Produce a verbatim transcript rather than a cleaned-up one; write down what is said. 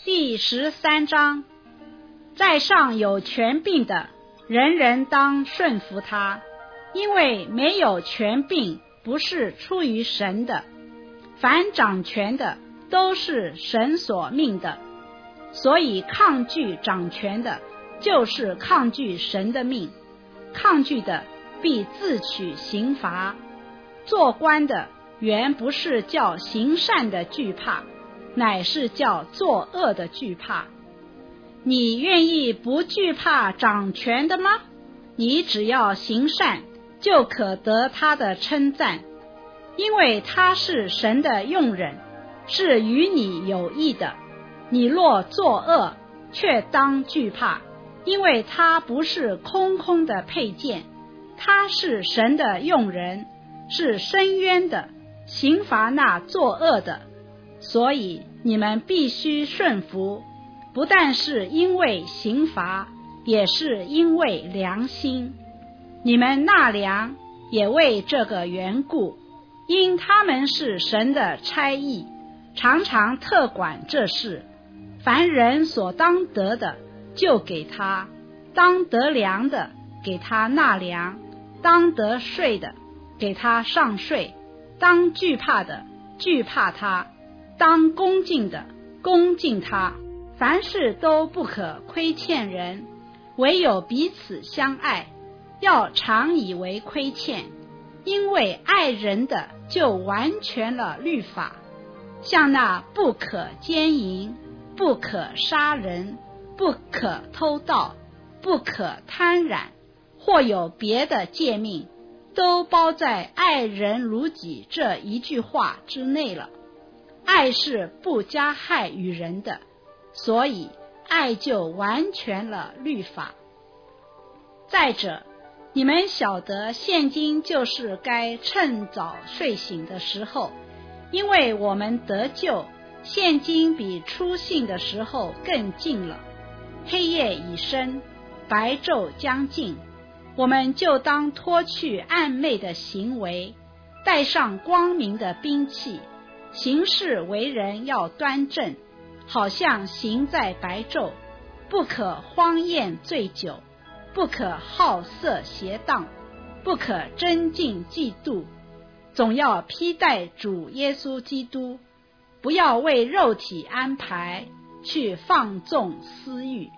第十三章，在上有权柄的，人人当顺服他，因为没有权柄不是出于神的，凡掌权的都是神所命的，所以抗拒掌权的，就是抗拒神的命，抗拒的必自取刑罚。做官的原不是叫行善的惧怕，乃是叫作恶的惧怕。你愿意不惧怕掌权的吗？你只要行善，就可得他的称赞，因为他是神的用人，是与你有益的。你若作恶，却当惧怕，因为他不是空空的佩剑，他是神的用人，是伸冤的，刑罚那作恶的。所以你们必须顺服，不但是因为刑罚，也是因为良心。你们纳粮也为这个缘故，因他们是神的差役，常常特管这事。凡人所当得的，就给他；当得粮的，给他纳粮；当得税的，给他上税；当惧怕的，惧怕他；当恭敬的，恭敬他。凡事都不可亏欠人，唯有彼此相爱，要常以为亏欠，因为爱人的就完全了律法。像那不可奸淫，不可杀人，不可偷盗，不可贪婪，或有别的诫命，都包在爱人如己这一句话之内了。爱是不加害于人的，所以爱就完全了律法。再者，你们晓得现今就是该趁早睡醒的时候，因为我们得救，现今比初信的时候更近了。黑夜已深，白昼将近，我们就当脱去暗昧的行为，带上光明的兵器，行事为人要端正，好像行在白昼，不可荒宴醉酒，不可好色邪荡，不可争竞嫉妒，总要披戴主耶稣基督，不要为肉体安排去放纵私欲。